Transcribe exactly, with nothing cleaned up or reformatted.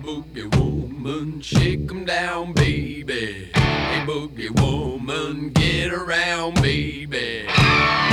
boogie woman, shake 'em down, baby. Hey, boogie woman, get around, baby.